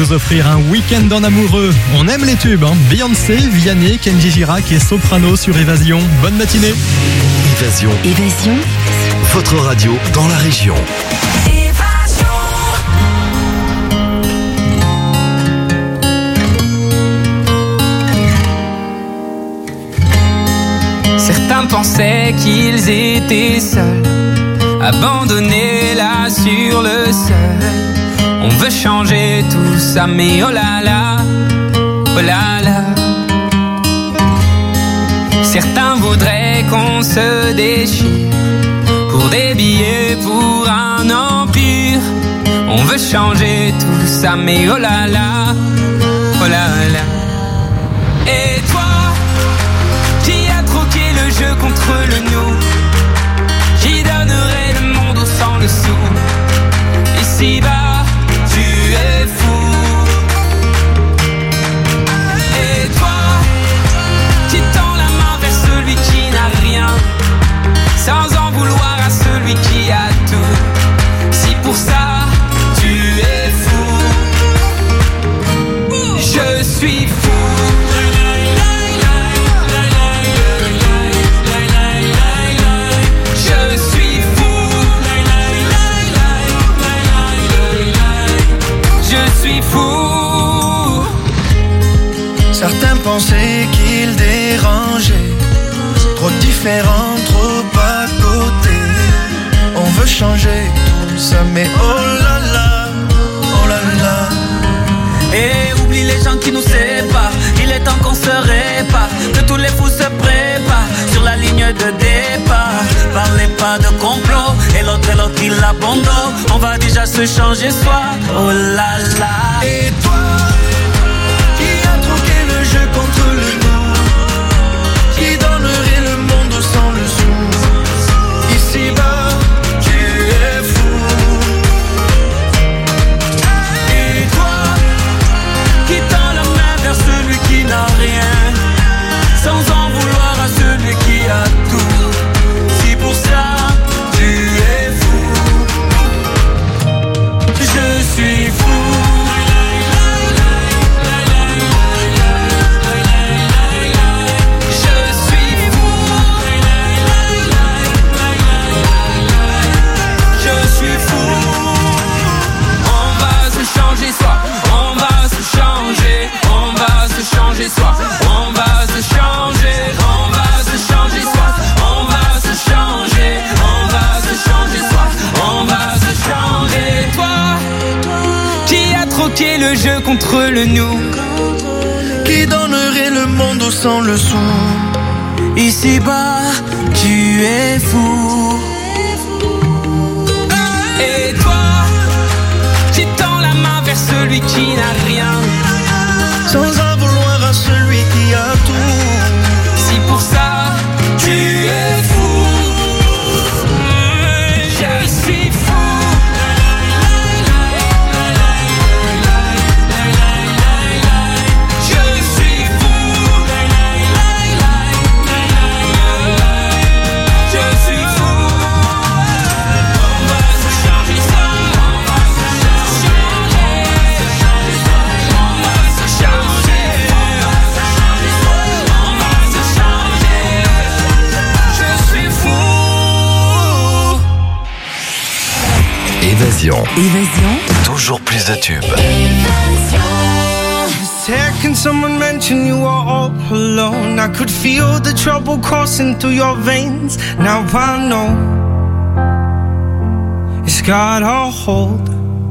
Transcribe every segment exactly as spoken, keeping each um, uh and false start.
vous offrir un week-end en amoureux. On aime les tubes, hein. Beyoncé, Vianney, Kenji Girac et Soprano sur Évasion. Bonne matinée. Évasion. Évasion. Votre radio dans la région. Certains pensaient qu'ils étaient seuls, abandonnés là sur le sol. On veut changer tout ça, mais oh là là, oh là là. Certains voudraient qu'on se déchire pour des billets, pour un empire. On veut changer tout ça, mais oh là là, oh là là. Et toi, qui a troqué le jeu contre le nous, qui donnerait le monde au sang le sou. Ici-bas, tu es fou. Et toi, qui tend la main vers celui qui n'a rien, sans en vouloir à celui qui a tout. Si pour ça, tu es fou, je suis fou. Certains pensaient qu'ils dérangeaient, trop différents, trop à côté. On veut changer tout ça, mais oh là là, oh là là. Et oublie les gens qui nous séparent, il est temps qu'on se répare, que tous les fous se préparent sur la ligne de départ. Parlez pas de complot, et l'autre et l'autre il abandonne. On va déjà se changer soi, oh là là. Et toi, contre le nous, qui donnerait le monde sans le sou. Ici-bas, tu es fou. Et toi, qui tend la main vers celui qui n'a rien, sans en vouloir à celui qui a tout. Si pour ça, tu es fou, je suis fou. Changer soi, on va se changer, on va se changer soi, on va se changer, on va se changer soi, on va se changer. Toi, qui a troqué le jeu contre le nous, qui donnerait le monde au sang le sou. Ici-bas, tu es fou. Et toi, qui tend la main vers celui qui n'a rien, sans en vouloir à celui qui a tout. Si pour ça, tu es fou, je suis fou. Je suis fou. Je suis fou. On va se changer ça, on va se changer, on va se changer. Évasion. Évasion. Toujours plus de tubes. Second someone mentioned you were all alone, I could feel the trouble coursing through your veins. Now I know it's got a hold.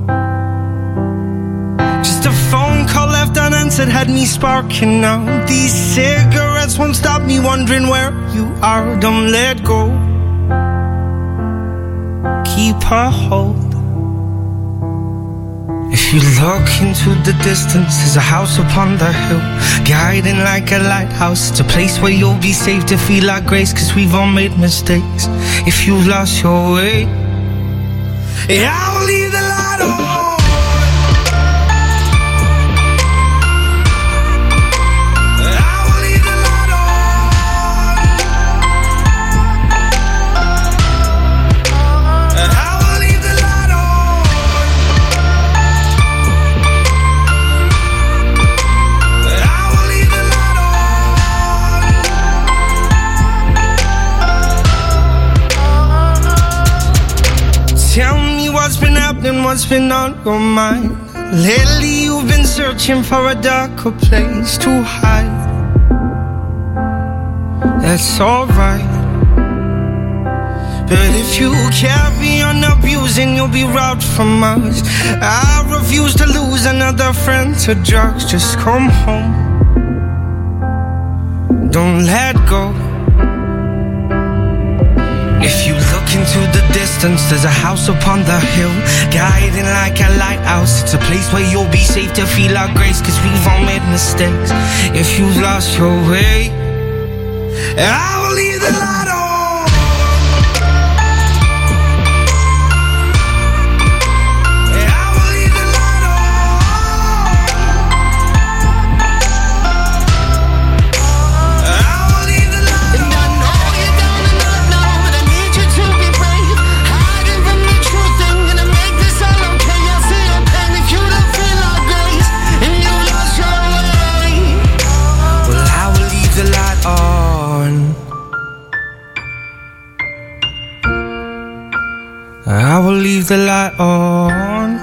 Just a phone call left unanswered had me sparking now. These cigarettes won't stop me wondering where you are. Don't let go, keep a hold. If you look into the distance, there's a house upon the hill, guiding like a lighthouse. It's a place where you'll be safe to feel like grace, cause we've all made mistakes. If you've lost your way, yeah, I'll leave the light on. what's been on your mind. Lately you've been searching for a darker place to hide. That's alright. But if you carry on abusing, you'll be robbed from us. I refuse to lose another friend to drugs. Just come home, don't let go. If you look into the distance, there's a house upon the hill, guiding like a lighthouse. It's a place where you'll be safe to feel our grace, cause we've all made mistakes. If you've lost your way, I will leave the light on. I will leave the light on,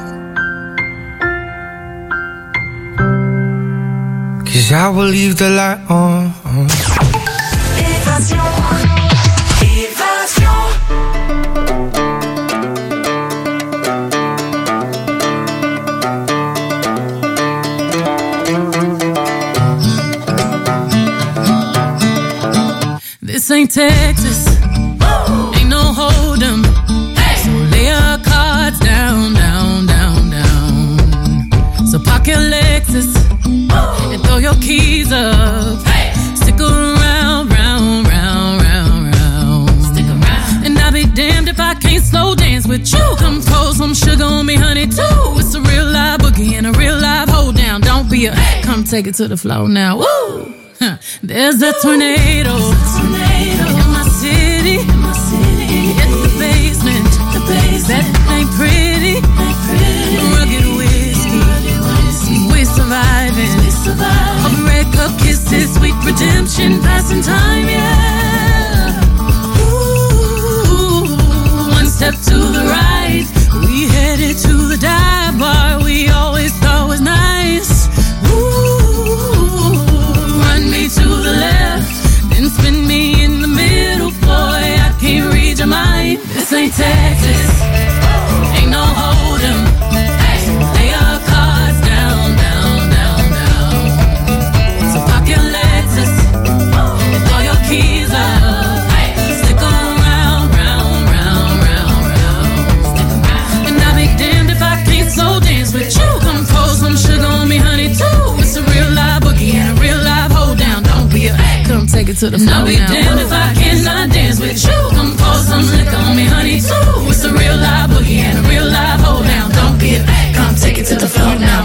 'cause I will leave the light on. Évasion, évasion. This ain't Texas, ain't no hold'em. Down, down, down, down. So park your Lexus and throw your keys up. Hey. Stick around, round, round, round, round. Stick around. And I'll be damned if I can't slow dance with you. Come pour some sugar on me, honey, too. It's a real live boogie and a real live hold down. Don't be a hey. Come take it to the floor now. Woo! Huh. There's a tornado, a tornado in my city. In my city. In the basement. That ain't pretty, ain't pretty. Rugged whiskey, whiskey. We're surviving, we surviving. Over red cup kisses, sweet redemption, passing time, yeah. Ooh, one step to the right, we headed to the dive bar we always thought was nice. Ooh, run me to the left, then spin me in the middle, boy, I can't read your mind. This ain't Texas. No hold'em, hey, lay your cards down, down, down, down. So park your Lexus and throw your keys up. Hey, stick around, round, round, round, round. Stick around. And I'll be damned if I can't slow dance with you. Come pour some sugar on me, honey, too. It's a real live boogie and a real live hold down. Don't be a hey, come take it to the floor. I'll be damned if I cannot dance with you. Come pour some liquor on me, honey, too. It's a real live boogie and a real live hold down. Don't be a hey, come take it to the floor now.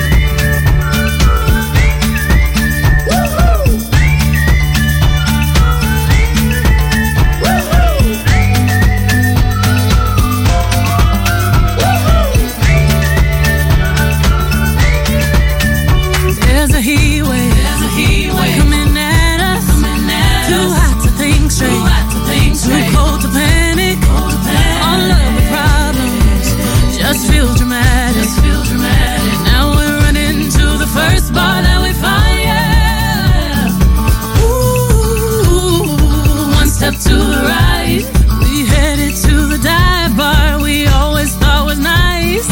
There's a heat wave, there's a heat wave coming at us, coming at us. Too hot to think straight, too hot to think straight. Too cold to panic, cold to panic. All of the problems just feel dramatic, just feel dramatic. Now we're running to the first bar that we find, yeah. Ooh, one step to the right, we headed to the dive bar we always thought was nice.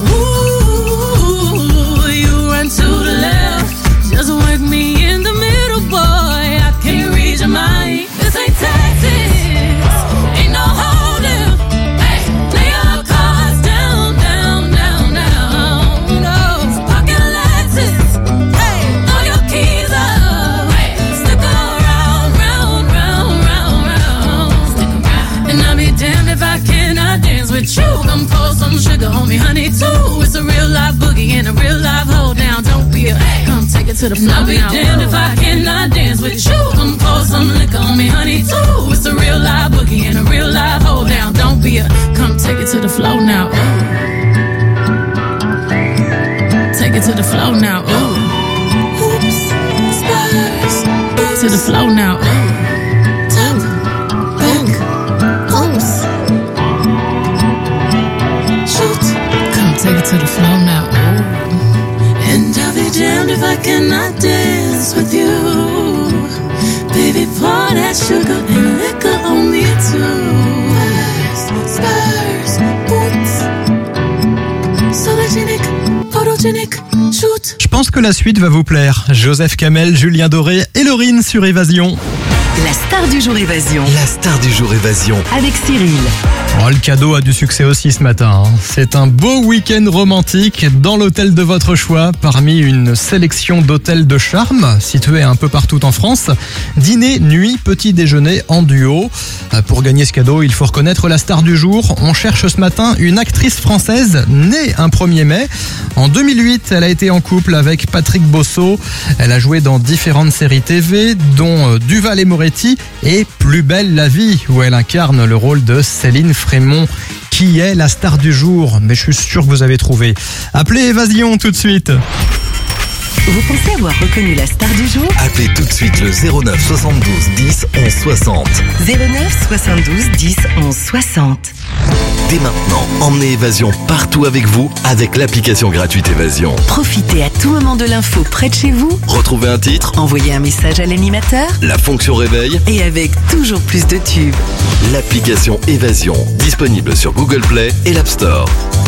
Ooh, you run to the left, just work me in the middle, boy, I can't read your mind. This ain't Texas, ain't no hold'em. Hey, lay your cards down, down, down, down. No, so park your Lexus, hey, throw your keys up. Hey, stick around, round, round, round, round. Stick around. And I'll be damned if I cannot dance with you. Come pour some sugar on me, honey, too. It's a real live boogie and a real live hold down. Don't be a hey, come take it to the floor. I'll be damned if I cannot dance with you. Come pour some liquor on me, honey, too. It's a real live boogie and a real live hold down. Don't be a come take it to the floor now. Ooh. Take it to the floor now. Ooh. Oops, spurs. To the floor now. Ooh. Top, back, oops. Shoot. can I dance with you? Baby, pour that sugar and liquor on me too. Spurs, boots, sologenic, photogenic, shoot. Je pense que la suite va vous plaire. Joseph Kamel, Julien Doré et Laurine sur Évasion. La star du jour Évasion. La star du jour Évasion. Avec Cyril. Oh, le cadeau a du succès aussi ce matin. hein. C'est un beau week-end romantique dans l'hôtel de votre choix, parmi une sélection d'hôtels de charme situés un peu partout en France. Dîner, nuit, petit déjeuner en duo. Euh, Pour gagner ce cadeau, il faut reconnaître la star du jour. On cherche ce matin une actrice française née un premier mai. En deux mille huit, elle a été en couple avec Patrick Bosso. Elle a joué dans différentes séries T V, dont euh, Duval et Moretti et Plus belle la vie, où elle incarne le rôle de Céline Frémont. Qui est la star du jour? Mais je suis sûr que vous avez trouvé. Appelez Évasion tout de suite. Vous pensez avoir reconnu la star du jour? Appelez tout de suite le zéro neuf soixante-douze dix onze soixante. zéro neuf soixante-douze dix onze soixante. Dès maintenant, emmenez Évasion partout avec vous avec l'application gratuite Évasion. Profitez à tout moment de l'info près de chez vous. Retrouvez un titre, Envoyez un message à l'animateur. la fonction réveil, Et avec toujours plus de tubes. l'application Évasion, disponible sur Google Play et l'App Store.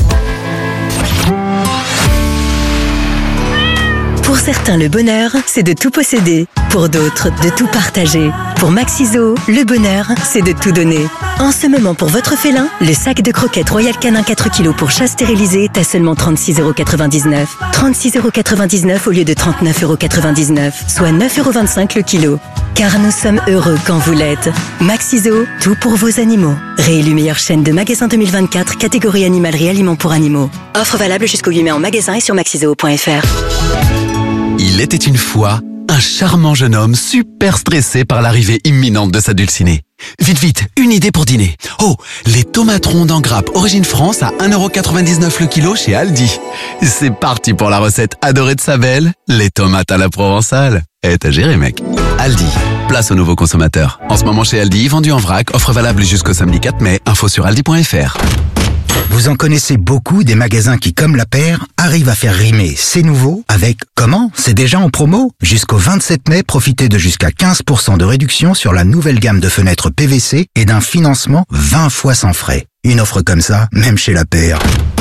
Pour certains, le bonheur, c'est de tout posséder. Pour d'autres, de tout partager. Pour Maxiso, le bonheur, c'est de tout donner. En ce moment, pour votre félin, le sac de croquettes Royal Canin quatre kilos pour chat stérilisé est à seulement trente-six euros quatre-vingt-dix-neuf. trente-six euros quatre-vingt-dix-neuf au lieu de trente-neuf euros quatre-vingt-dix-neuf, soit neuf euros vingt-cinq le kilo. Car nous sommes heureux quand vous l'êtes. Maxiso, tout pour vos animaux. Réélu meilleure chaîne de magasins deux mille vingt-quatre, catégorie animalerie aliments pour animaux. Offre valable jusqu'au huit mai en magasin et sur maxiso point f r. Il était une fois un charmant jeune homme super stressé par l'arrivée imminente de sa dulcinée. Vite, vite, une idée pour dîner. Oh, les tomates rondes en grappe Origine France à un euro quatre-vingt-dix-neuf le kilo chez Aldi. C'est parti pour la recette adorée de sa belle, les tomates à la provençale. Eh, t'as géré, mec. Aldi, place aux nouveaux consommateurs. En ce moment chez Aldi, vendu en vrac, offre valable jusqu'au samedi quatre mai. Info sur aldi point f r. Vous en connaissez beaucoup des magasins qui, comme La Paire, arrivent à faire rimer c'est nouveau avec comment? C'est déjà en promo? Jusqu'au vingt-sept mai, profitez de jusqu'à quinze pour cent de réduction sur la nouvelle gamme de fenêtres P V C et d'un financement vingt fois sans frais. Une offre comme ça, même chez La Paire,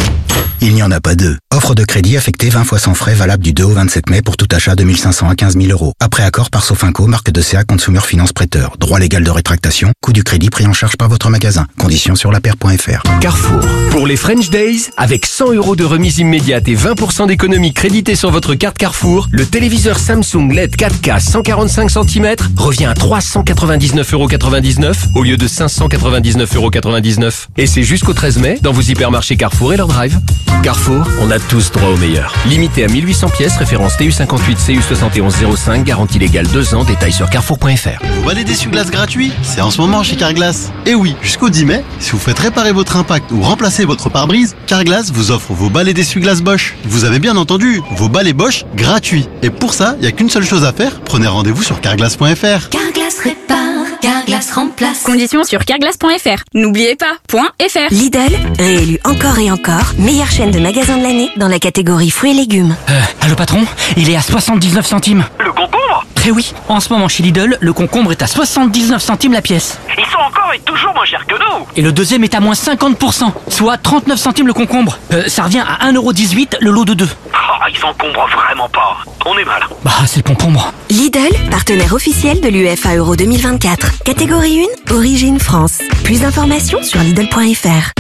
il n'y en a pas deux. Offre de crédit affectée vingt fois sans frais valable du deux au vingt-sept mai pour tout achat de mille cinq cents à quinze mille euros. Après accord par Sofinco, marque de C A Consumer Finance Prêteur. Droit légal de rétractation. Coût du crédit pris en charge par votre magasin. Conditions sur lapaire point f r. Carrefour. Pour les French Days, avec cent euros de remise immédiate et vingt pour cent d'économie créditée sur votre carte Carrefour, le téléviseur Samsung L E D quatre K cent quarante-cinq centimètres revient à trois cent quatre-vingt-dix-neuf euros quatre-vingt-dix-neuf au lieu de cinq cent quatre-vingt-dix-neuf euros quatre-vingt-dix-neuf. Et c'est jusqu'au treize mai dans vos hypermarchés Carrefour et leur drive. Carrefour, on a tous droit au meilleur. Limité à mille huit cents pièces, référence T U cinquante-huit C U soixante et onze zéro cinq, garantie légale deux ans, détail sur carrefour point f r. Vous balai d'essuie-glace gratuit? C'est en ce moment chez Carglass. Et oui, jusqu'au dix mai, si vous faites réparer votre impact ou remplacer votre pare-brise, Carglass vous offre vos balais d'essuie-glace Bosch. Vous avez bien entendu, vos balais Bosch gratuits. Et pour ça, il n'y a qu'une seule chose à faire, prenez rendez-vous sur carglass point f r. Carglass répare, Carglass remplace. Conditions sur carglass point f r. N'oubliez pas, .fr. Lidl, réélu encore et encore, meilleure chaîne de magasins de l'année dans la catégorie fruits et légumes. Euh, allô patron, il est à soixante-dix-neuf centimes. Le concombre? Eh oui, en ce moment chez Lidl, le concombre est à soixante-dix-neuf centimes la pièce. Ils sont encore et toujours moins chers que nous. Et le deuxième est à moins cinquante pour cent, soit trente-neuf centimes le concombre. Euh, ça revient à un euro dix-huit le lot de deux. Oh, ils s'encombrent vraiment pas. On est mal. Bah, c'est le concombre. Lidl, partenaire officiel de l'U E F A Euro deux mille vingt-quatre. Catégorie un, Origine France. Plus d'informations sur lidl point f r.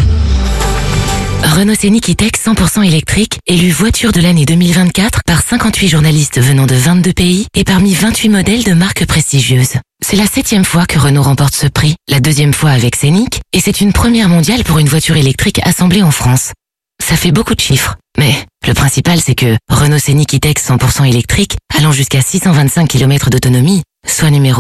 Renault Scénic E-Tech cent pour cent électrique, élu voiture de l'année deux mille vingt-quatre par cinquante-huit journalistes venant de vingt-deux pays et parmi vingt-huit modèles de marques prestigieuses. C'est la septième fois que Renault remporte ce prix, la deuxième fois avec Scénic, et c'est une première mondiale pour une voiture électrique assemblée en France. Ça fait beaucoup de chiffres, mais le principal c'est que Renault Scénic E-Tech cent pour cent électrique, allant jusqu'à six cent vingt-cinq kilomètres d'autonomie, soit numéro un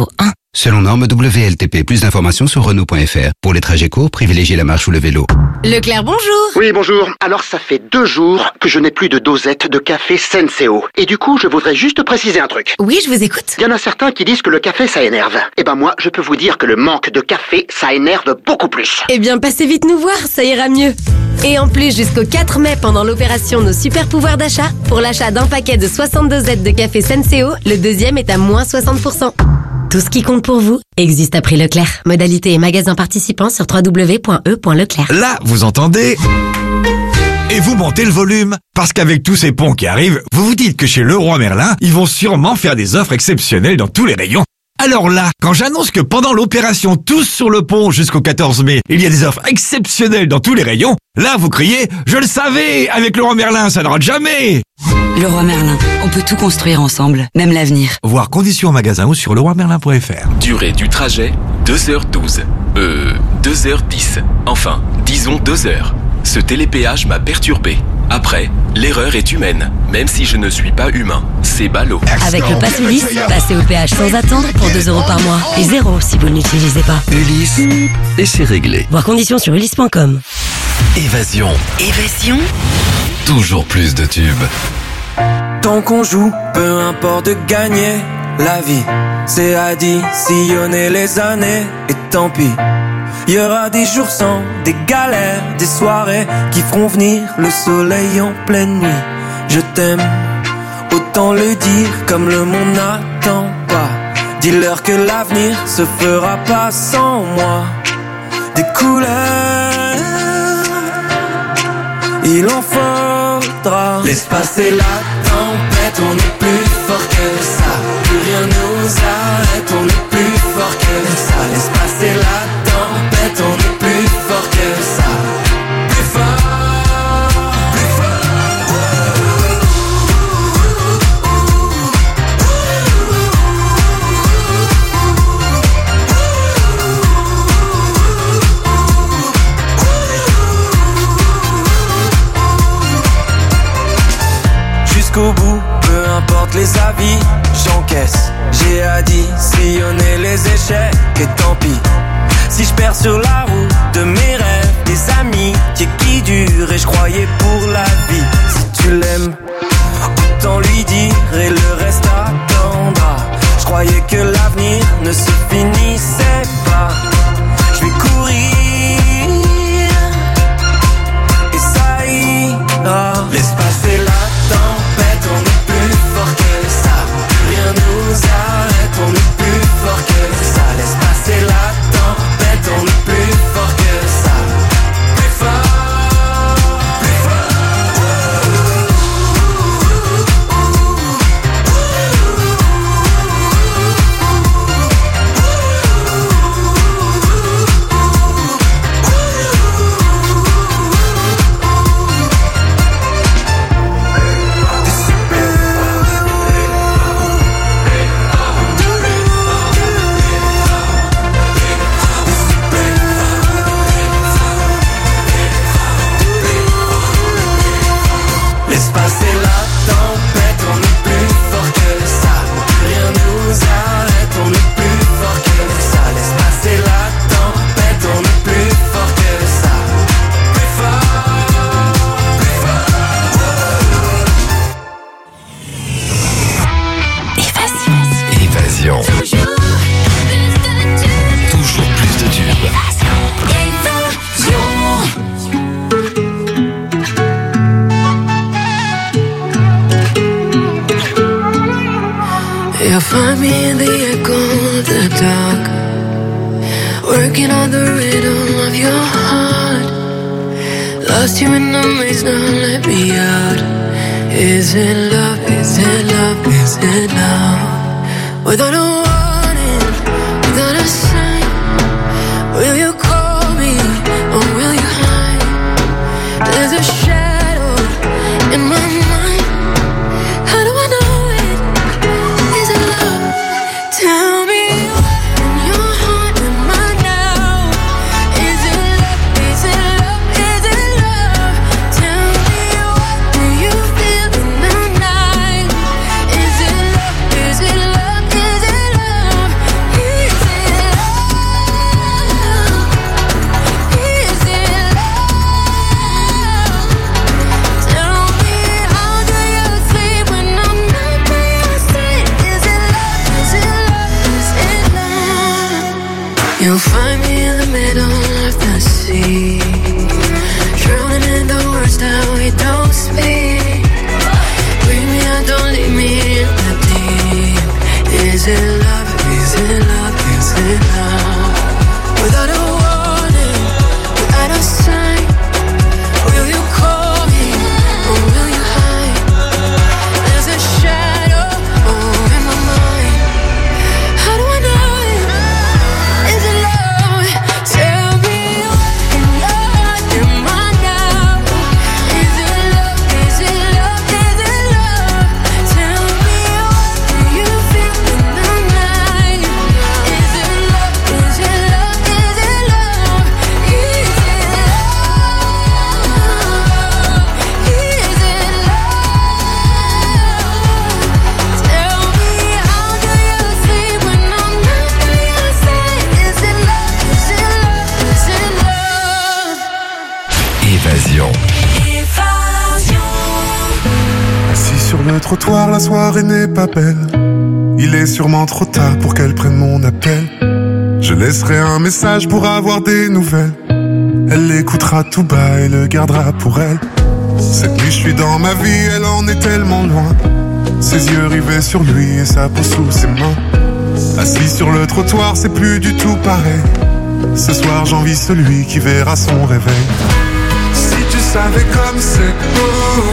Selon norme W L T P, plus d'informations sur Renault point F R. Pour les trajets courts, privilégiez la marche ou le vélo. Leclerc, bonjour. Oui, bonjour. Alors, ça fait deux jours que je n'ai plus de dosette de café Senseo. Et du coup, je voudrais juste préciser un truc. Oui, je vous écoute. Il y en a certains qui disent que le café, ça énerve. Eh ben moi, je peux vous dire que le manque de café, ça énerve beaucoup plus. Eh bien, passez vite nous voir, ça ira mieux. Et en plus, jusqu'au quatre mai, pendant l'opération Nos Super Pouvoirs d'achat, pour l'achat d'un paquet de soixante-deux Z de café Senseo, le deuxième est à moins soixante pour cent. Tout ce qui compte pour vous existe à prix Leclerc. Modalité et magasin participants sur w w w point e point leclerc. Là, vous entendez ? Et vous montez le volume. Parce qu'avec tous ces ponts qui arrivent, vous vous dites que chez Leroy Merlin, ils vont sûrement faire des offres exceptionnelles dans tous les rayons. Alors là, quand j'annonce que pendant l'opération Tous sur le pont jusqu'au quatorze mai, il y a des offres exceptionnelles dans tous les rayons, là vous criez « Je le savais, avec Leroy Merlin, ça ne rate jamais !» Leroy Merlin, on peut tout construire ensemble, même l'avenir. Voir conditions en magasin ou sur leroy merlin point f r. Durée du trajet, deux heures douze. Euh, deux heures dix. Enfin, disons deux heures. Ce télépéage m'a perturbé. Après, l'erreur est humaine, même si je ne suis pas humain. C'est ballot. Avec le Pass Ulysse, passez au péage sans attendre pour deux euros par mois. Et zéro si vous ne l'utilisez pas. Ulysse, et c'est réglé. Voir conditions sur ulysse point com. Évasion. Évasion. Toujours plus de tubes. Tant qu'on joue, peu importe de gagner. La vie, c'est additionner les années. Et tant pis, il y aura des jours sans, des galères, des soirées qui feront venir le soleil en pleine nuit. Je t'aime, autant le dire comme le monde n'attend pas. Dis-leur que l'avenir se fera pas sans moi. Des couleurs, il en faudra. Laisse passer la tempête, on est plus fort que ça. Plus rien nous arrête, on est plus fort que ça. Laisse passer la tempête, on est plus fort que ça. Plus fort, plus fort. Jusqu'au bout, peu importe les avis, j'encaisse. J'ai additionné les échecs et tant pis. Si je perds sur la route de mes rêves, des amis qui, qui durent et je croyais pour la vie. Si tu l'aimes, autant lui dire et le reste attendra. Je croyais que l'avenir ne se finissait pas. Je vais courir et ça ira. Laisse passer la tempête, on est plus fort que ça. Rien nous arrête, on est plus fort que ça. Laisse passer la tempête, on est plus fort que ça. Plus fort, plus Find me in the echo of the dark, working on the rhythm of your heart. Lost you in the maze, now let me out. Is it love, is it love, is it love? Without a warning, without a sign, will you call me or will you hide? There's a shadow in my mind. How do I know? Tell me what in your heart am I now? Is it love, is it love, is it love? Tell me what do you feel in the night? Is it love, is it love, is it love? it love? Is it love? Is it love? Without a warning, without a sign, will you call me or will you hide? There's a shadow oh, in my mind. How do I know it? Is it love? Tell me what in love am I now? Is it love? Is it love? Is it love? Tell me what do you feel in the night? Is it love? Is it love? Is it love? Is it love? Is it love? Tell me how do you sleep when I'm not by your side? Is it love? Is it love? Is it love? Évasion. Assis sur le trottoir, la soirée n'est pas belle. Il est sûrement trop tard pour qu'elle prenne mon appel. Je laisserai un message pour avoir des nouvelles. Elle l'écoutera tout bas et le gardera pour elle. Cette nuit je suis dans ma vie, elle en est tellement loin. Ses yeux rivés sur lui et sa peau sous ses mains. Assis sur le trottoir, c'est plus du tout pareil. Ce soir j'envie celui qui verra son réveil. Si tu savais comme c'est beau,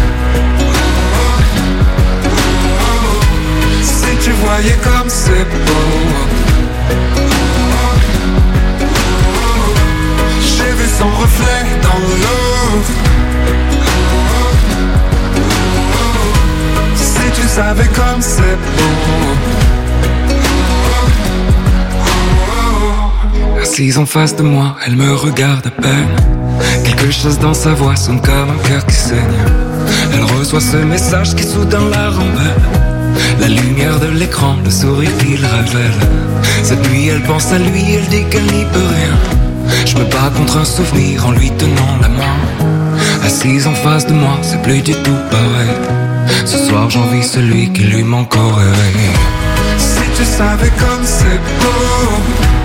si tu voyais comme c'est beau. J'ai vu son reflet dans l'eau. Si tu savais comme c'est beau. Assise en face de moi, elle me regarde à peine. Quelque chose dans sa voix sonne comme un cœur qui saigne. Elle reçoit ce message qui soudain la rembelle. La lumière de l'écran, le sourire qu'il révèle. Cette nuit elle pense à lui, elle dit qu'elle n'y peut rien. Je me bats contre un souvenir en lui tenant la main. Assise en face de moi, c'est plus du tout pareil. Ce soir j'envie celui qui lui manque au réveil. Si tu savais comme c'est beau.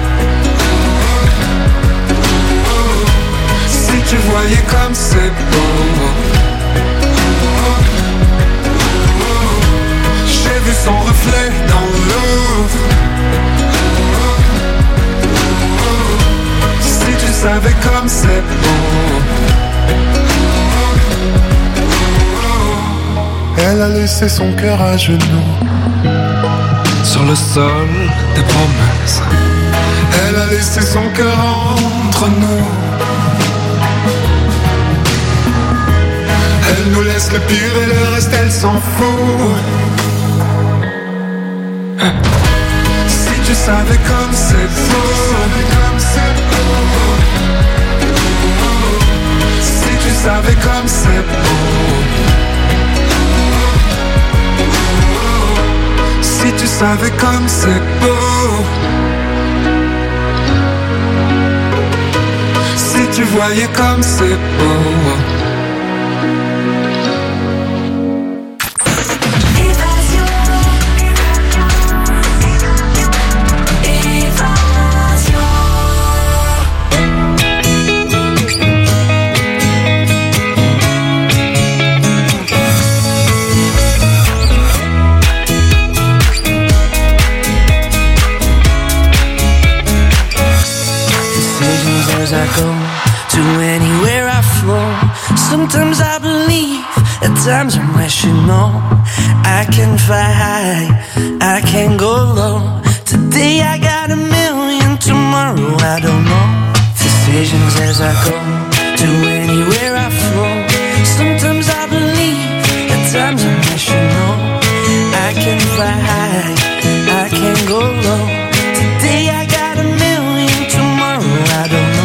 Si tu voyais comme c'est beau. J'ai vu son reflet dans l'eau. Si tu savais comme c'est beau. Elle a laissé son cœur à genoux sur le sol des promesses. Elle a laissé son cœur entre nous. Elle nous laisse le pire et le reste elle s'en fout. Si tu savais comme c'est beau. Si tu savais comme c'est beau. Si tu savais comme c'est beau. Si tu voyais comme c'est beau. As I go to anywhere I flow, sometimes I believe, at times I'm rational. I can fly high, I can go low. Today I got a million, tomorrow I don't know. Decisions as I go to anywhere I flow. Sometimes I believe, at times I'm rational. I can fly high, I can go low. Today I got a million, tomorrow I don't know.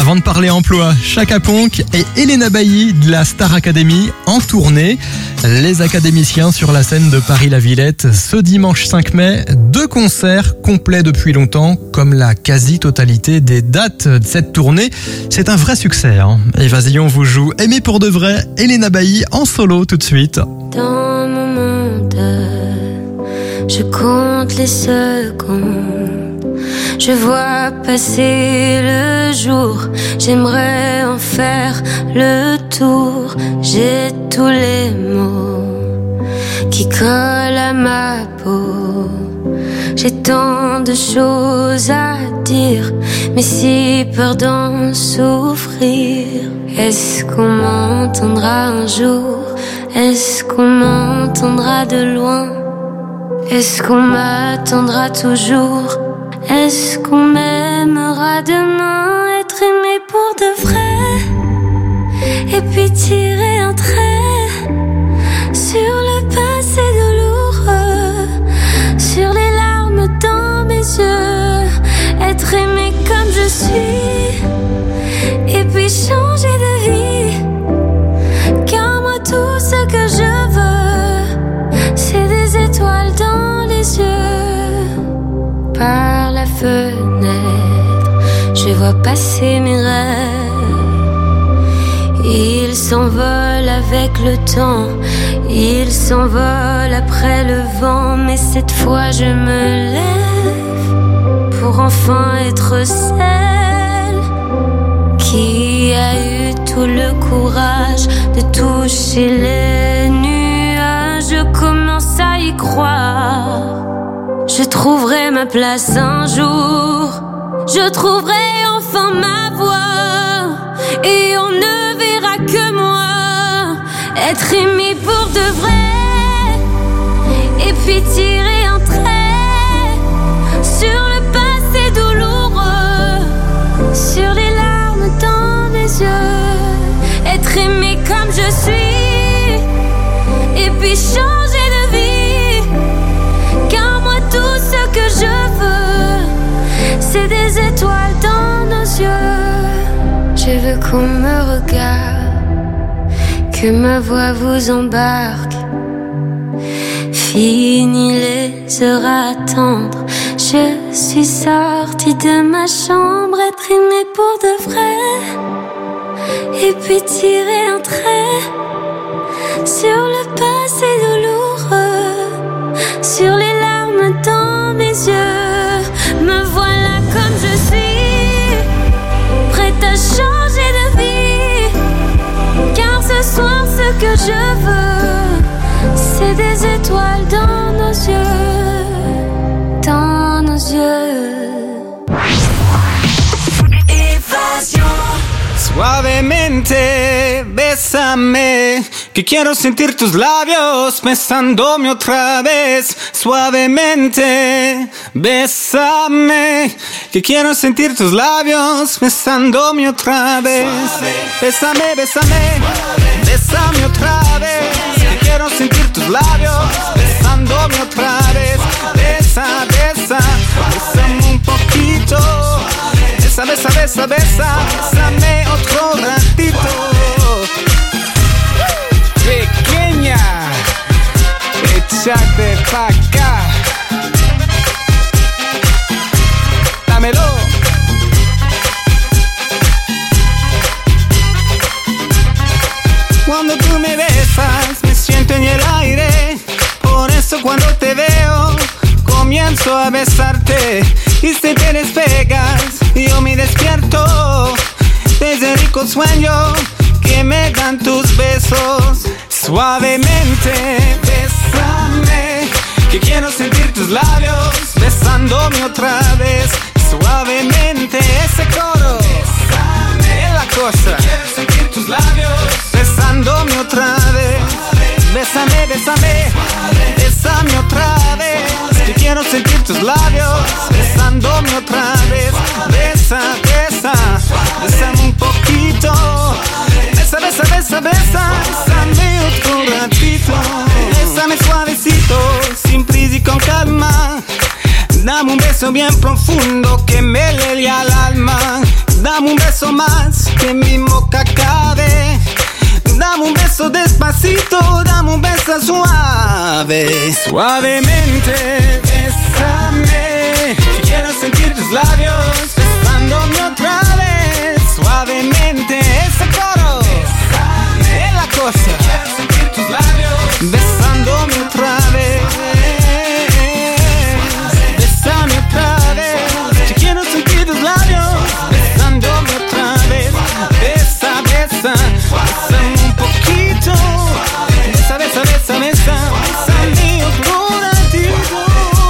Avant de parler emploi, Chaka Ponk et Elena Bailly de la Star Academy en tournée. Les académiciens sur la scène de Paris-La Villette ce dimanche cinq mai. Deux concerts complets depuis longtemps, comme la quasi-totalité des dates de cette tournée. C'est un vrai succès. Hein. Évasion vous joue Aimer pour de vrai, Elena Bailly en solo tout de suite. Dans mon monde, je compte les secondes. Je vois passer le jour, j'aimerais en faire le tour. J'ai tous les mots qui collent à ma peau. J'ai tant de choses à dire, mais si peur d'en souffrir. Est-ce qu'on m'entendra un jour? Est-ce qu'on m'entendra de loin? Est-ce qu'on m'attendra toujours? Est-ce qu'on m'aimera demain? Être aimé pour de vrai, et puis tirer un trait sur le passé douloureux, sur les larmes dans mes yeux. Être aimé comme je suis, et puis changer de vie. Car moi tout ce que je veux, c'est des étoiles dans les yeux. Par la fenêtre, je vois passer mes rêves. Ils s'envolent avec le temps, ils s'envolent après le vent. Mais cette fois je me lève pour enfin être celle qui a eu tout le courage de toucher les nuages. Je commence à y croire. Je trouverai ma place un jour, je trouverai enfin ma voix, et on ne verra que moi. Être aimé pour de vrai, et puis tirer un trait sur le passé douloureux, sur les larmes dans mes yeux. Être aimé comme je suis, et puis changer de vie. Car moi tout ce que je veux, c'est des étoiles dans nos yeux. Je veux qu'on me regarde, que ma voix vous embarque. Fini les heures à attendre, je suis sortie de ma chambre. Être aimée pour de vrai, et puis tirer un trait sur le passé douloureux, sur les larmes dans mes yeux. Me voilà comme je suis, prête à changer de vie. Car ce soir ce que je veux, c'est des étoiles dans nos yeux, dans nos yeux. Évasion. Suavemente, bésame, que quiero sentir tus labios besándome otra vez. Suavemente, bésame, que quiero sentir tus labios besándome otra vez. Bésame, bésame, bésame otra vez, que quiero sentir tus labios besándome otra vez. Besa, besa, bésame un poquito. Besa, besa, besa, besa, bésame otro ratito. Pequeña, échate pa' acá. Dámelo. Cuando tú me besas, me siento en el aire. Por eso cuando te veo, comienzo a besarte. Y si te despegas, yo me despierto desde el rico sueño que me dan tus besos. Suavemente, bésame, que quiero sentir tus labios besándome otra vez. Suavemente, ese coro, bésame, es la cosa. Quiero sentir tus labios besándome otra vez. Bésame, bésame, bésame otra vez. Que quiero sentir tus labios besándome otra vez. Besa, besa, bésame un poquito. Besa, besa, besa, besa, bésame otro ratito. Bésame suavecito, sin prisa y con calma. Dame un beso bien profundo que me lea al alma. Dame un beso más, que mi boca cabe. Dame un beso despacito, dame un beso suave. Suavemente, bésame. Quiero sentir tus labios besándome otra vez. Suavemente, ese coro es la cosa. Quiero sentir tus labios besándome otra vez. Bésame otra vez. Yo quiero sentir tus labios besándome otra vez. Besa, besa, bésame un poquito. Besa, besa, besa, besa, bésame otro ratito.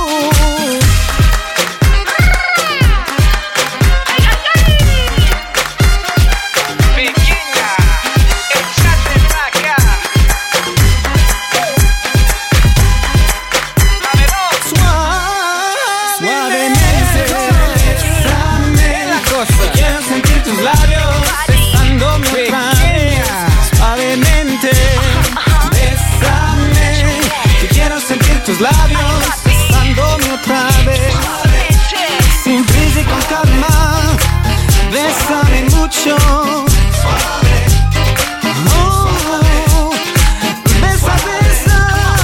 Labios besándome otra vez. Sin prisa y con calma, bésame mucho. Oh, besa, besa.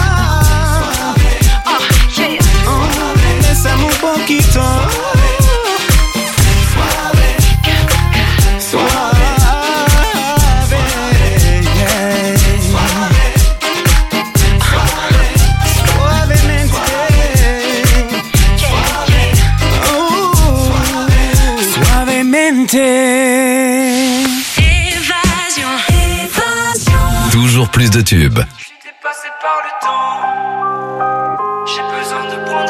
Oh, bésame un poquito. Évasion, évasion. Toujours plus de tubes. J'étais passé par le temps. J'ai besoin de prendre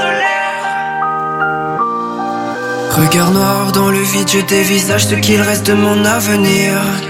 l'air. Regard noir dans le vide, je dévisage ce qu'il reste de mon avenir.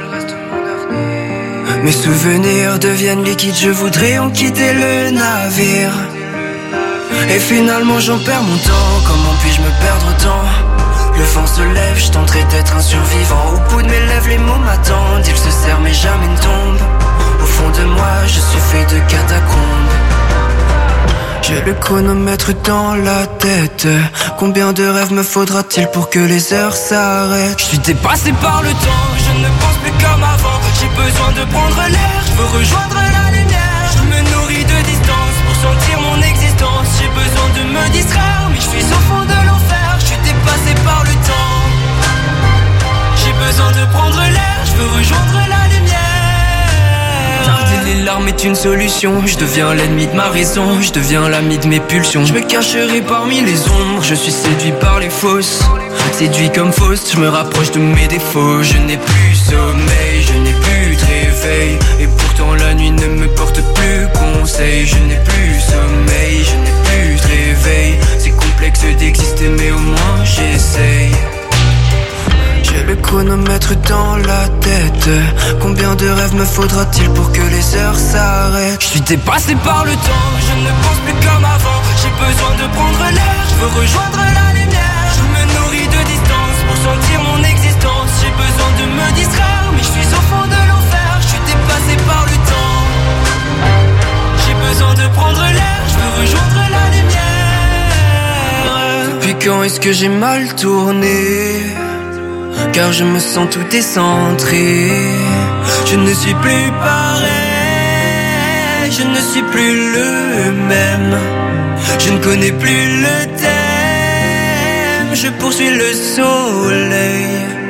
Mes souvenirs deviennent liquides, je voudrais en quitter le navire. Et finalement j'en perds mon temps, comment puis-je me perdre autant? Le vent se lève, je tenterai d'être un survivant. Au bout de mes lèvres, les mots m'attendent. Ils se serrent mais jamais ne tombent. Au fond de moi, je suis fait de catacombes. J'ai le chronomètre dans la tête. Combien de rêves me faudra-t-il pour que les heures s'arrêtent? Je suis dépassé par le temps, je ne pense plus comme avant. J'ai besoin de prendre l'air, je veux rejoindre la lumière. Je me nourris de distance pour sentir mon existence. J'ai besoin de me distraire, mais je suis au fond de l'enfer. Je suis dépassé par le temps. J'ai besoin de prendre l'air, je veux rejoindre la lumière. Tarder les larmes est une solution. Je deviens l'ennemi de ma raison, je deviens l'ami de mes pulsions. Je me cacherai parmi les ombres, je suis séduit par les fausses. Séduit comme fausse, je me rapproche de mes défauts. Je n'ai plus sommeil, je n'ai plus de réveil. Et pourtant la nuit ne me porte plus conseil. Je n'ai plus sommeil, je n'ai plus de réveil. C'est complexe d'exister mais au moins j'essaye. J'ai le chronomètre dans la tête. Combien de rêves me faudra-t-il pour que les heures s'arrêtent? Je suis dépassé par le temps, je ne pense plus comme avant. J'ai besoin de prendre l'air, je veux rejoindre la lumière. Je me nourris de distance pour sentir mon existence. J'ai besoin de me distraire, mais je suis au fond de l'enfer. Je suis dépassé par le temps. J'ai besoin de prendre l'air, je veux rejoindre la lumière. Depuis quand est-ce que j'ai mal tourné? Car je me sens tout décentré. Je ne suis plus pareil, je ne suis plus le même. Je ne connais plus le thème, je poursuis le soleil.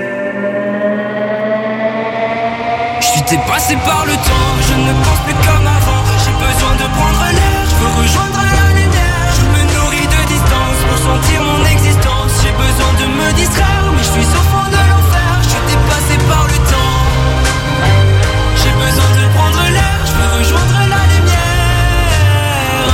Je suis dépassé par le temps, je ne pense plus comme avant. J'ai besoin de prendre l'air, je veux rejoindre la lumière. Je me nourris de distance pour sentir mon existence. J'ai besoin de me distraire, mais je suis au fond de l'enfer. Je suis dépassé par le temps. J'ai besoin de prendre l'air, je veux rejoindre la lumière.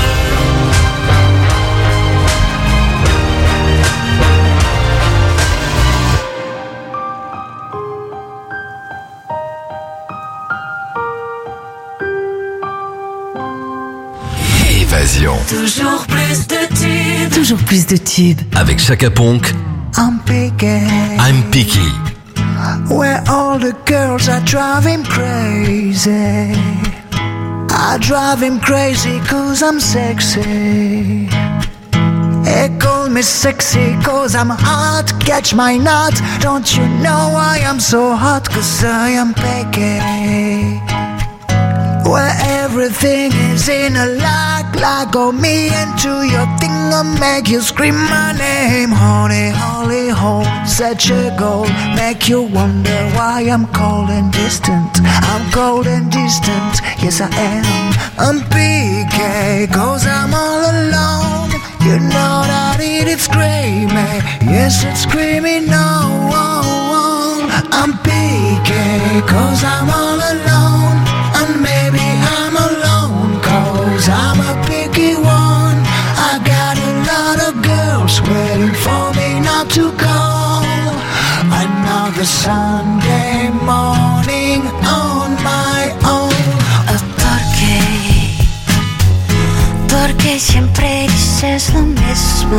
Évasion. Toujours plus de tubes. Toujours plus de tubes. Avec Chaka Ponk, I'm picky. I'm Picky. Where all the girls are driving crazy. I drive him crazy cause I'm sexy. E con me sexy, cause I'm hot, catch my nut. Don't you know I am so hot, cause I am picky. Where everything is in a lock, lock on me into your thing and make you scream my name. Honey, holy hole, such a goal, make you wonder why I'm cold and distant. I'm cold and distant, yes I am. I'm P K, cause I'm all alone. You know that it is screaming, yes it's screaming no. I'm P K, cause I'm all alone. And maybe I'm alone, cause I'm a picky one. I got a lot of girls waiting for me not to call. Another Sunday morning on my own. ¿Por qué? Porque siempre dices lo mismo.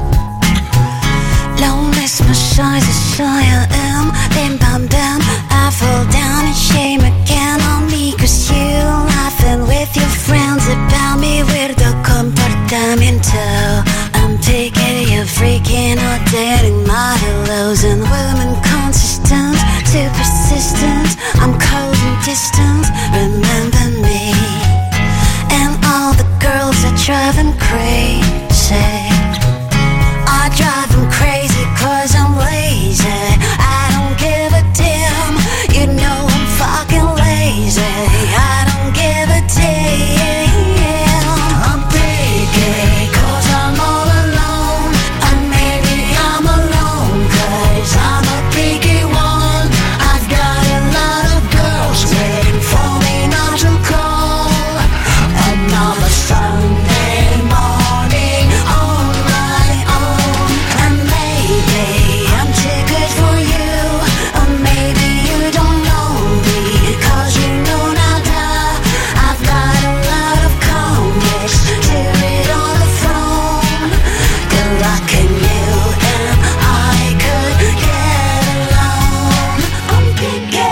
Lo mismo soy, soy I am. Bim bam bam, I fall down and shame again on me. Cause you laughing with your friends about me. Weirdo comportamiento. I'm picky, you're freaking out, dating modelos and women consistent, too persistent. I'm cold and distant, remember me. And all the girls are driving crazy. I drive them crazy cause I'm lazy. I don't give a damn. You know I'm fucking lazy. I don't give a damn. I'm picky cause I'm all alone. And maybe I'm alone cause I'm a picky one. I've got a lot of girls waiting for me not to call. Another Sunday morning on my own. And maybe I'm too good for you. Or maybe you don't know me, cause you know nada. I've got a lot of comics to read on the phone. Good luck in you and I could get alone. I'm picky,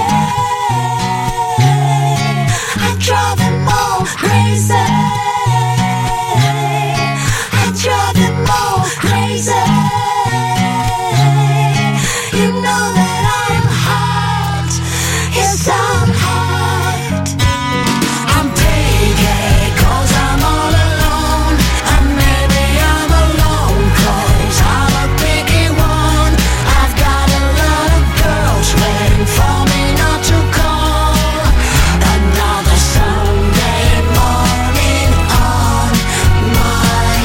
I drive them all crazy. I drive them all crazy. You know that I'm hot. Yes, I'm hot. I'm picky cause I'm all alone. And maybe I'm alone cause I'm a picky one. I've got a lot of girls waiting for me not to call. Another Sunday morning on my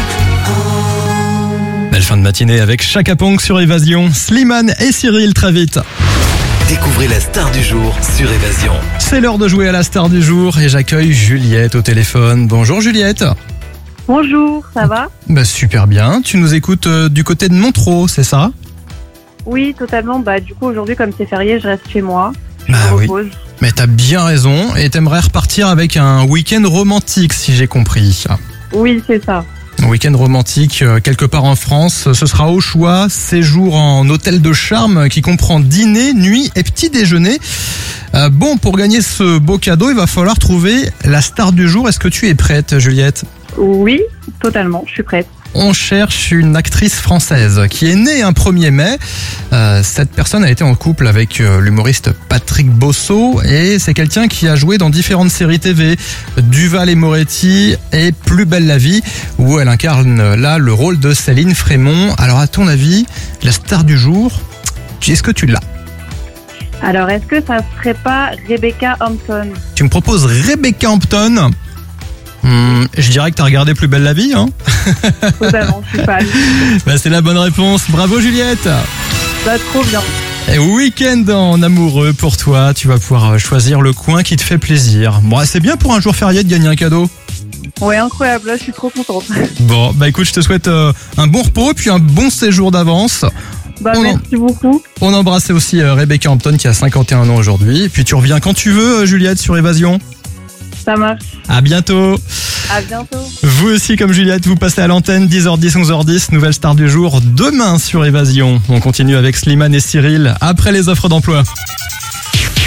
own. Belle fin de matinée avec Chaka Ponk sur Évasion. Slimane et Cyril très vite. Découvrez la star du jour sur Évasion. C'est l'heure de jouer à la star du jour et j'accueille Juliette au téléphone. Bonjour Juliette. Bonjour, ça va? Bah super bien, tu nous écoutes euh, du côté de Montreux, c'est ça? Oui, totalement. Bah, du coup, aujourd'hui, comme c'est férié, je reste chez moi. Je Bah me oui. repose. Mais t'as bien raison et t'aimerais repartir avec un week-end romantique si j'ai compris. Oui, c'est ça. Un week-end romantique euh, quelque part en France, ce sera au choix, séjour en hôtel de charme qui comprend dîner, nuit et petit déjeuner. Euh, bon, pour gagner ce beau cadeau, il va falloir trouver la star du jour. Est-ce que tu es prête, Juliette? Oui, totalement, je suis prête. On cherche une actrice française qui est née un premier mai. Euh, cette personne a été en couple avec euh, l'humoriste Patrick Bosso et c'est quelqu'un qui a joué dans différentes séries T V, Duval et Moretti et Plus belle la vie, où elle incarne là le rôle de Céline Frémont. Alors à ton avis, la star du jour, est-ce que tu l'as? Alors, est-ce que ça serait pas Rebecca Hampton? Tu me proposes Rebecca Hampton? Hum, je dirais que t'as regardé Plus belle la vie, hein? Totalement, je suis fan. Bah, c'est la bonne réponse. Bravo Juliette. Bah, trop bien. Et week-end en amoureux pour toi. Tu vas pouvoir choisir le coin qui te fait plaisir. Bon, c'est bien pour un jour férié de gagner un cadeau. Ouais, incroyable. Là, je suis trop contente. Bon, bah écoute, je te souhaite euh, un bon repos puis un bon séjour d'avance. Bah, On en- merci beaucoup. On embrasse aussi euh, Rebecca Hampton qui a cinquante et un ans aujourd'hui. Et puis tu reviens quand tu veux, euh, Juliette, sur Évasion. Ça marche. À bientôt. À bientôt. Vous aussi, comme Juliette, vous passez à l'antenne, dix heures dix, onze heures dix, nouvelle star du jour, demain sur Évasion. On continue avec Slimane et Cyril, après les offres d'emploi.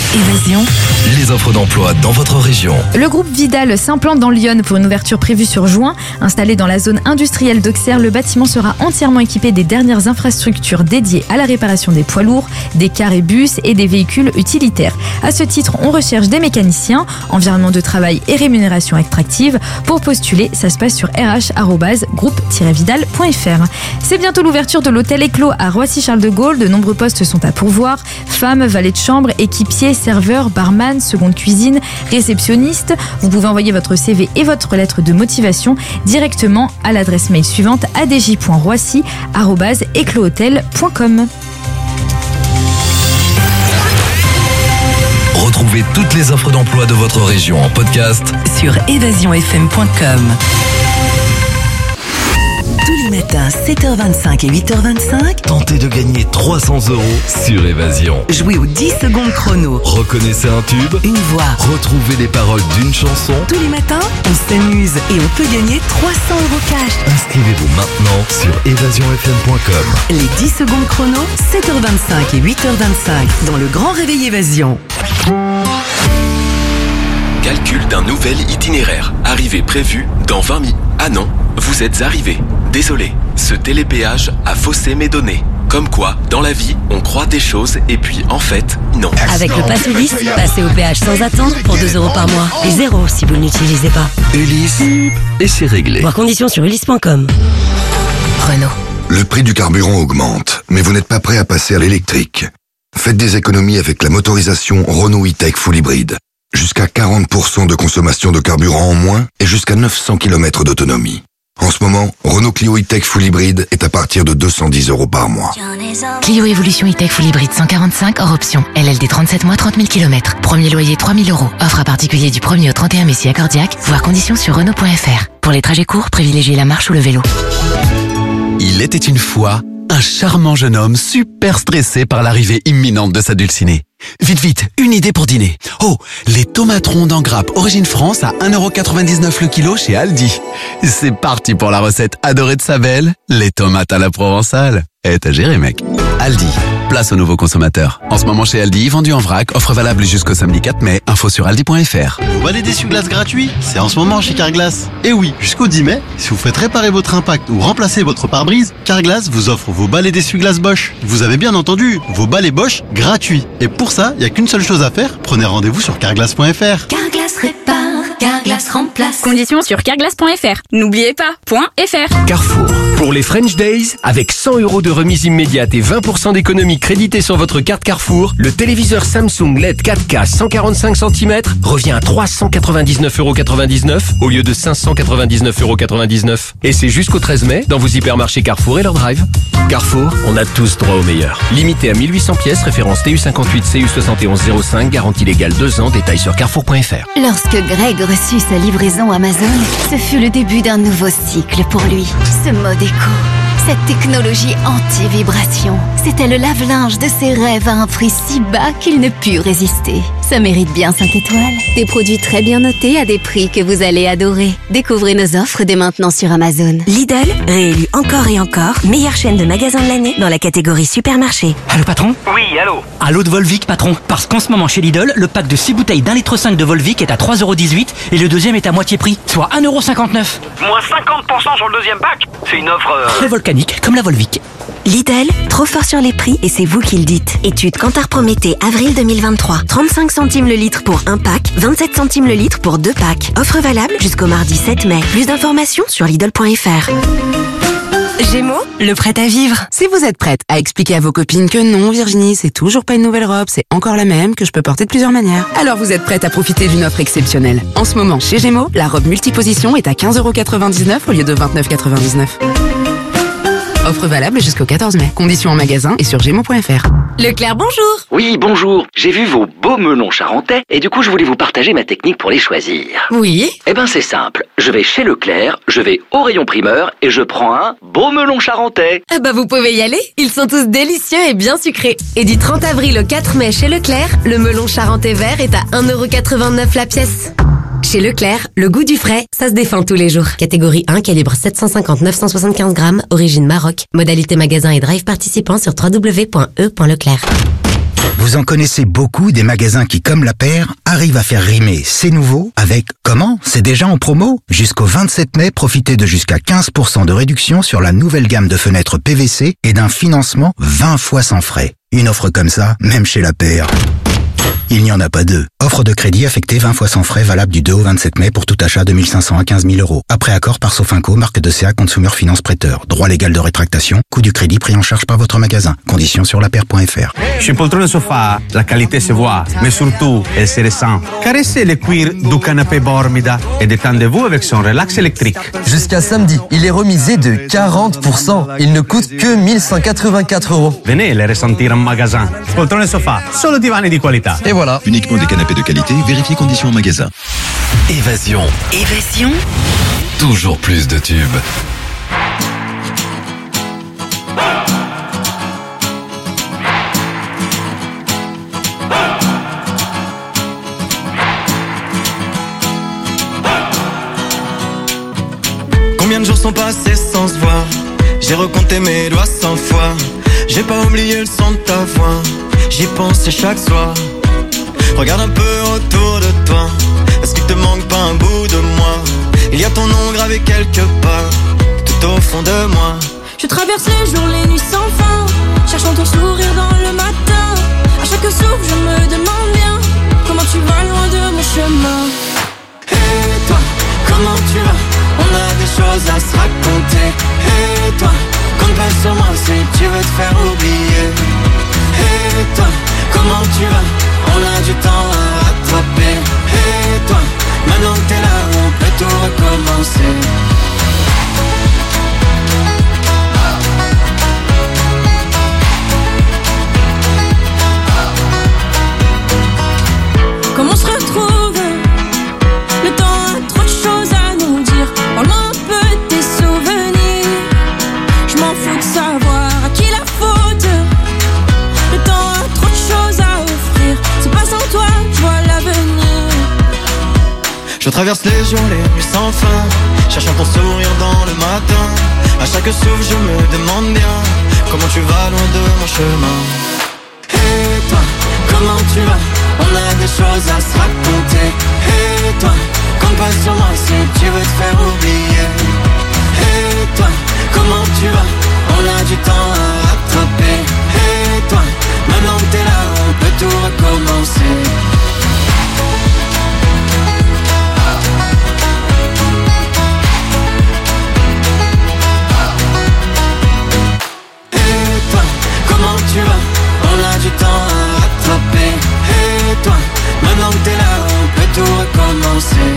Évasion. Les offres d'emploi dans votre région. Le groupe Vidal s'implante dans Lyon pour une ouverture prévue sur juin. Installé dans la zone industrielle d'Auxerre, le bâtiment sera entièrement équipé des dernières infrastructures dédiées à la réparation des poids lourds, des cars et bus et des véhicules utilitaires. À ce titre, on recherche des mécaniciens, environnement de travail et rémunération attractive. Pour postuler, ça se passe sur r h arobase groupe tiret vidal point f r. C'est bientôt l'ouverture de l'hôtel Éclos à Roissy-Charles de Gaulle. De nombreux postes sont à pourvoir. Femmes, valets de chambre, équipiers, serveurs, barman, seconde cuisine, réceptionniste. Vous pouvez envoyer votre C V et votre lettre de motivation directement à l'adresse mail suivante a d j point roissy arobase éclos hôtel point com. Retrouvez toutes les offres d'emploi de votre région en podcast sur évasion f m point com. Tous les matins, sept heures vingt-cinq et huit heures vingt-cinq. Tentez de gagner trois cents euros sur Évasion. Jouez aux dix secondes chrono. Reconnaissez un tube, une voix. Retrouvez les paroles d'une chanson. Tous les matins, on s'amuse et on peut gagner trois cents euros cash. Inscrivez-vous maintenant sur évasion f m point com. Les dix secondes chrono, sept heures vingt-cinq et huit heures vingt-cinq dans le grand réveil Évasion. Calcul d'un nouvel itinéraire. Arrivée prévue dans vingt minutes. Ah non, vous êtes arrivé. Désolé, ce télépéage a faussé mes données. Comme quoi, dans la vie, on croit des choses et puis en fait, non. Avec le Pass Ulysse, passez au péage sans attendre pour deux euros par mois. Et zéro si vous ne l'utilisez pas. Ulysse, et c'est réglé. Voir conditions sur ulysse point com. Renault. Le prix du carburant augmente, mais vous n'êtes pas prêt à passer à l'électrique. Faites des économies avec la motorisation Renault E-Tech Full Hybrid. Jusqu'à quarante pour cent de consommation de carburant en moins et jusqu'à neuf cents kilomètres d'autonomie. En ce moment, Renault Clio E-Tech Full Hybrid est à partir de deux cent dix euros par mois. Clio Evolution E-Tech Full Hybrid cent quarante-cinq hors option. L L D trente-sept mois, trente mille kilomètres. Premier loyer trois mille euros. Offre à particulier du premier au trente et un mai si accordiaque. Voir conditions sur Renault point f r. Pour les trajets courts, privilégiez la marche ou le vélo. Il était une fois un charmant jeune homme super stressé par l'arrivée imminente de sa dulcinée. Vite, vite, une idée pour dîner. Oh, les tomates rondes en grappe origine France à un euro quatre-vingt-dix-neuf le kilo chez Aldi. C'est parti pour la recette adorée de sa belle, les tomates à la provençale. Eh, t'as géré, mec. Aldi, place aux nouveaux consommateurs. En ce moment chez Aldi, vendu en vrac, offre valable jusqu'au samedi quatre mai. Info sur aldi point f r. Vous balai d'essuie-glace gratuit, c'est en ce moment chez Carglass. Et oui, jusqu'au dix mai, si vous faites réparer votre impact ou remplacer votre pare-brise, Carglass vous offre vos balais d'essuie-glace Bosch. Vous avez bien entendu, vos balais Bosch gratuits. Et pour ça, il n'y a qu'une seule chose à faire, prenez rendez-vous sur carglass point f r. Carglass répare, Carglass remplace. Conditions sur carglass point f r. N'oubliez pas, .fr. Carrefour. Pour les French Days, avec cent euros de remise immédiate et vingt pour cent d'économie créditée sur votre carte Carrefour, le téléviseur Samsung L E D quatre K cent quarante-cinq centimètres revient à trois cent quatre-vingt-dix-neuf euros quatre-vingt-dix-neuf au lieu de cinq cent quatre-vingt-dix-neuf euros quatre-vingt-dix-neuf. Et c'est jusqu'au treize mai dans vos hypermarchés Carrefour et leur drive. Carrefour, on a tous droit au meilleur. Limité à mille huit cents pièces, référence T U cinquante-huit C U soixante et onze zéro cinq, garantie légale deux ans, détails sur carrefour point f r. Lorsque Greg reçut sa livraison Amazon, ce fut le début d'un nouveau cycle pour lui. Ce mode éco, cette technologie anti-vibration, c'était le lave-linge de ses rêves à un prix si bas qu'il ne put résister. Ça mérite bien cinq étoiles. Des produits très bien notés à des prix que vous allez adorer. Découvrez nos offres dès maintenant sur Amazon. Lidl, réélu encore et encore, meilleure chaîne de magasins de l'année dans la catégorie supermarché. Allô patron? Oui, allô. Allô de Volvic patron. Parce qu'en ce moment chez Lidl, le pack de six bouteilles d'un litre cinq de Volvic est à trois euros dix-huit et le deuxième est à moitié prix, soit un euro cinquante-neuf. Moins cinquante pour cent sur le deuxième pack. C'est une offre... Euh... Très volcanique, comme la Volvic. Lidl, trop fort sur les prix et c'est vous qui le dites. Étude Kantar Prométhée, avril deux mille vingt-trois. trente-cinq centimes le litre pour un pack, vingt-sept centimes le litre pour deux packs. Offre valable jusqu'au mardi sept mai. Plus d'informations sur lidl point f r. Gémeaux, le prêt à vivre. Si vous êtes prête à expliquer à vos copines que non, Virginie, c'est toujours pas une nouvelle robe, c'est encore la même, que je peux porter de plusieurs manières, alors vous êtes prête à profiter d'une offre exceptionnelle. En ce moment, chez Gémeaux, la robe multiposition est à quinze euros quatre-vingt-dix-neuf au lieu de vingt-neuf euros quatre-vingt-dix-neuf. Offre valable jusqu'au quatorze mai. Conditions en magasin et sur gémeaux point f r. Leclerc, bonjour. Oui, bonjour. J'ai vu vos beaux melons charentais et du coup, je voulais vous partager ma technique pour les choisir. Oui. Eh ben, c'est simple. Je vais chez Leclerc, je vais au rayon primeur et je prends un beau melon charentais. Ah bah, vous pouvez y aller. Ils sont tous délicieux et bien sucrés. Et du trente avril au quatre mai chez Leclerc, le melon charentais vert est à un euro quatre-vingt-neuf la pièce. Chez Leclerc, le goût du frais, ça se défend tous les jours. Catégorie un, calibre sept cent cinquante à neuf cent soixante-quinze grammes, origine Maroc. Modalité magasin et drive participant sur w w w point e point leclerc. Vous Vous en connaissez beaucoup des magasins qui, comme La Paire, arrivent à faire rimer c'est nouveau avec comment? C'est déjà en promo? Jusqu'au vingt-sept mai, profitez de jusqu'à quinze pour cent de réduction sur la nouvelle gamme de fenêtres P V C et d'un financement vingt fois sans frais. Une offre comme ça, même chez La Paire, il n'y en a pas deux. Offre de crédit affectée vingt fois sans frais valable du deux au vingt-sept mai pour tout achat de mille cinq cents à quinze mille euros. Après accord par Sofinco, marque de C A Consumer Finance Prêteur. Droit légal de rétractation, coût du crédit pris en charge par votre magasin. Conditions sur lapaire point f r. Chez Poltrone Sofa, la qualité se voit, mais surtout, elle se ressent. Caressez le cuir du canapé Bormida et détendez-vous avec son relax électrique. Jusqu'à samedi, il est remisé de quarante pour cent. Il ne coûte que mille cent quatre-vingt-quatre euros. Venez les ressentir en magasin. Poltrone Sofa, solo divani di qualità. Et voilà. Uniquement des canapés de qualité, vérifiez conditions en magasin. Évasion. Évasion. Toujours plus de tubes. Combien de jours sont passés sans se voir? J'ai recompté mes doigts cent fois. J'ai pas oublié le son de ta voix. J'y pensais chaque soir. Regarde un peu autour de toi. Est-ce qu'il te manque pas un bout de moi? Il y a ton nom gravé quelque part, tout au fond de moi. Je traverse les jours, les nuits sans fin, cherchant ton sourire dans le matin. À chaque souffle je me demande bien comment tu vas loin de mon chemin. Et toi, comment tu vas? On a des choses à se raconter. Et toi, compte pas sur moi si tu veux te faire oublier. Et toi, comment tu vas? On a du temps à rattraper. Et toi, maintenant que t'es là, on peut tout recommencer. Comment on se retrouve? Le temps a trop de choses à nous dire. Parle-moi un peu de tes souvenirs. Je m'en fous de savoir à qui la faute. Le temps a trop de choses à offrir. C'est pas sans toi, je vois l'avenir. Je traverse les jours, les nuits sans fin, cherchant ton sourire dans le matin. À chaque souffle je me demande bien comment tu vas loin de mon chemin. Et toi, comment tu vas? On a des choses à se raconter. Et toi, compte pas sur moi si tu veux te faire oublier. Et toi, comment tu vas? On a du temps à rattraper. Et toi, maintenant que t'es là, on peut tout recommencer. Et toi, comment tu vas? On a du temps à rattraper. Et toi, maintenant que t'es là, on peut tout recommencer.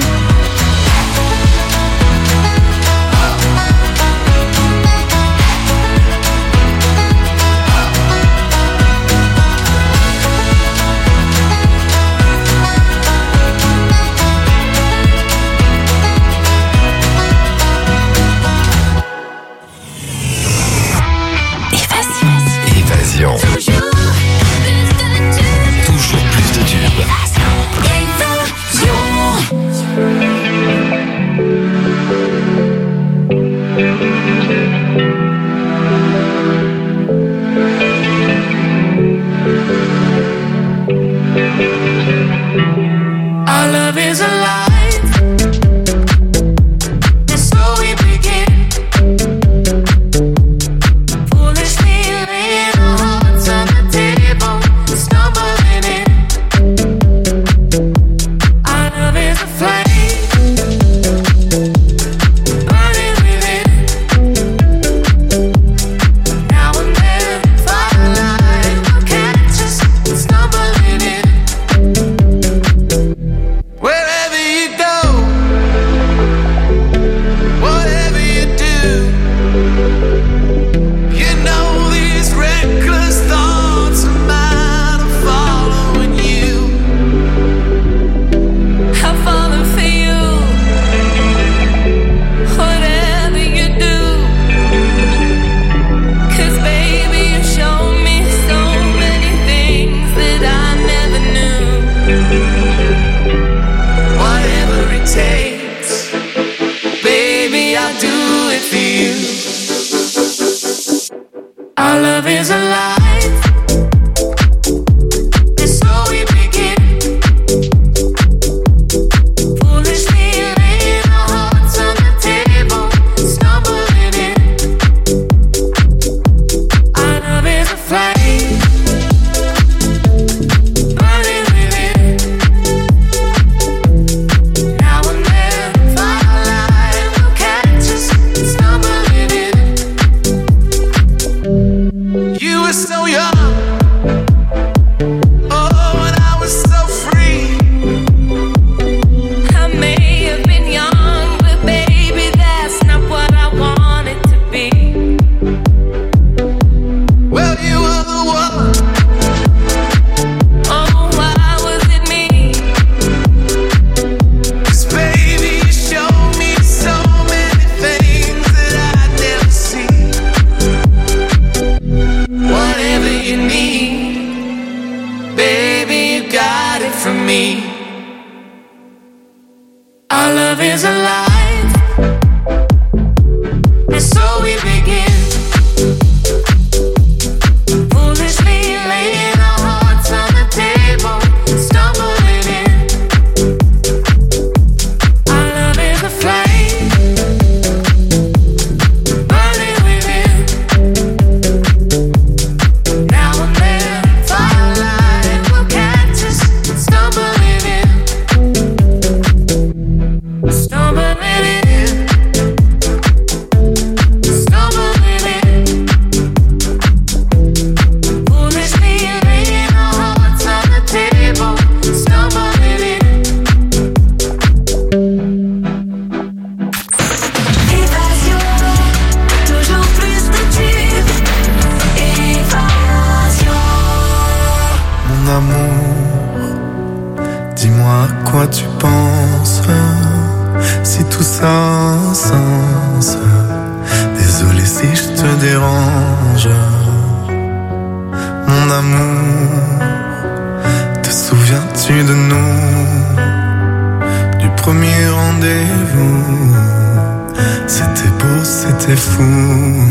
amour, te souviens-tu de nous, du premier rendez-vous? C'était beau, c'était fou.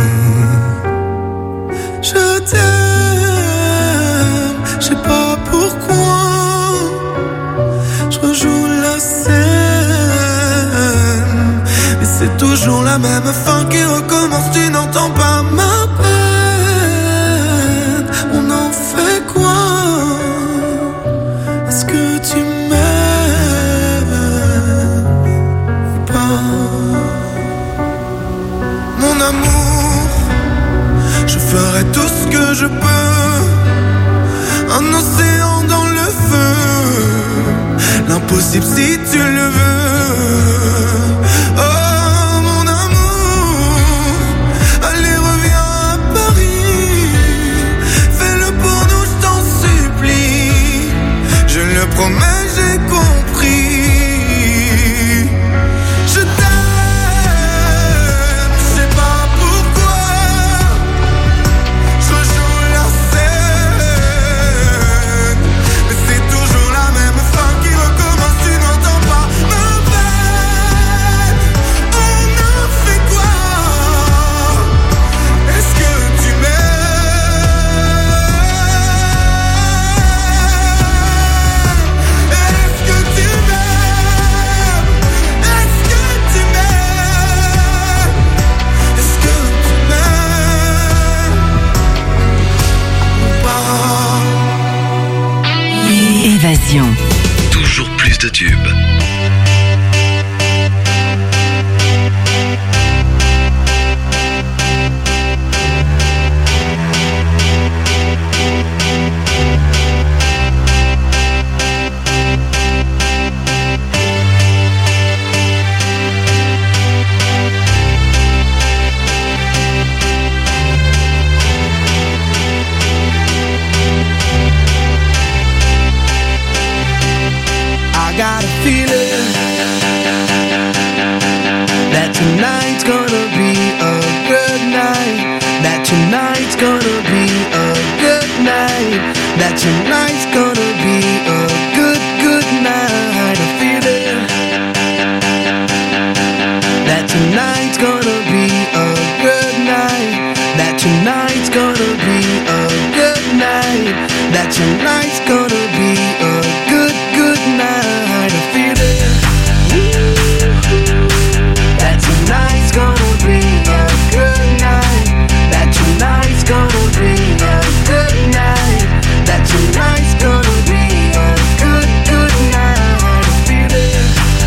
Je t'aime, je sais pas pourquoi. Je rejoue la scène, mais c'est toujours la même fin qui recommence. Tu n'entends pas ma peine. On en fait quoi? Est-ce que tu m'aimes ou pas? Mon amour, je ferai tout ce que je peux. Un océan dans le feu, l'impossible si tu le veux. Oh mon amour, allez reviens à Paris. Fais-le pour nous, je t'en supplie. Je le promets, j'ai compris. Je t'aime, je sais pas pourquoi. Je rejoue la scène, mais c'est toujours la même fin qui recommence. Tu n'entends pas ma peine. On en fait quoi? Est-ce que tu m'aimes? Est-ce que tu m'aimes? Est-ce que tu m'aimes? Est-ce que tu m'aimes ou pas? Évasion. Toujours plus de tubes. I got a feeling that tonight's gonna be a good night. That tonight's gonna be a good night. That tonight's gonna be a good, good night. A feeling that tonight's gonna be a good night. That tonight's gonna be a good night. That tonight's gonna be a good, good night. A feeling that tonight's gonna be a good night. That tonight's gonna be a good night. That tonight's gonna be a good, good night. A feeling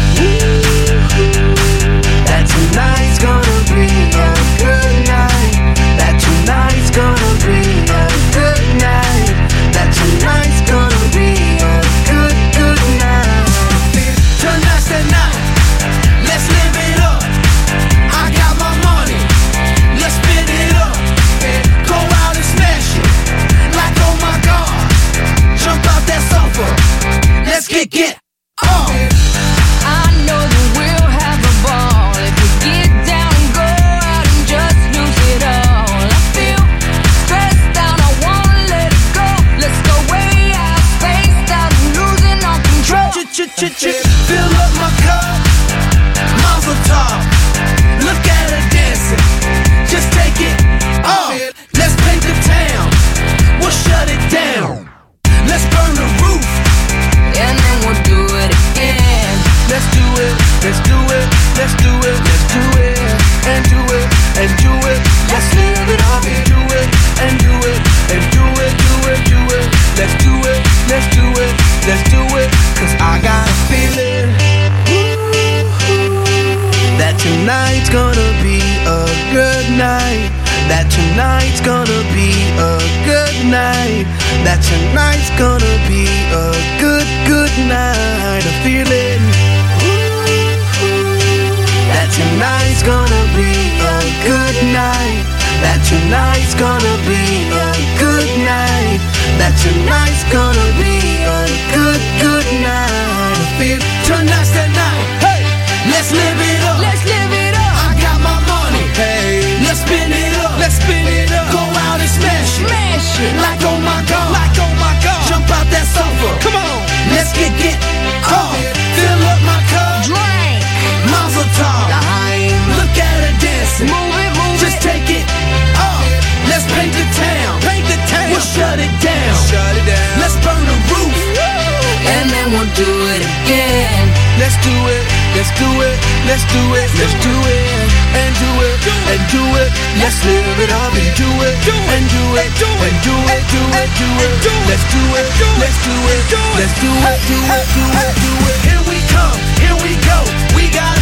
that tonight's gonna be a good night. That tonight's gonna be a good night. That tonight's gonna be a good, good night. Tonight's the night, let's live it up. I got my money, let's spin it up. Go out and smash it, like oh my god. Jump out that sofa, let's kick it off. I know that we'll have a ball if we get down and go out and just lose it all. I feel stressed out, I wanna let it go. Let's go way out, spaced out, losing all control. Fill up my cup, Mazel tov. Look at her dancing, just take it off. Let's paint the town, we'll shut it down. Let's burn the roof, And then we'll do it again. let's do it, let's do it, let's do it, let's do it, and do it, and do it. Let's live it up and do it, and do it, and do it, do it, do it. Let's do it, let's do it, let's do it. Cause I got a feeling that tonight's gonna be a good night. That tonight's gonna be a good night. That tonight's gonna be a good, good night. A feeling that tonight's gonna be a good night. That tonight's gonna be a good night. That tonight's gonna be a good, good night. I feel tonight's the night. Hey, let's live it up. Let's live it up. I got my money. Hey, let's spin it up. Let's spin it up. Go out and smash it. Smash it. Like oh my god. again. Let's do it, let's do it, let's do it, let's do it, and do it, and do it. Let's live it up and do it, and do it, and do it, do it, do it. Let's do it, let's do it, let's do it, do it, do it, do it. Here we come, here we go. We got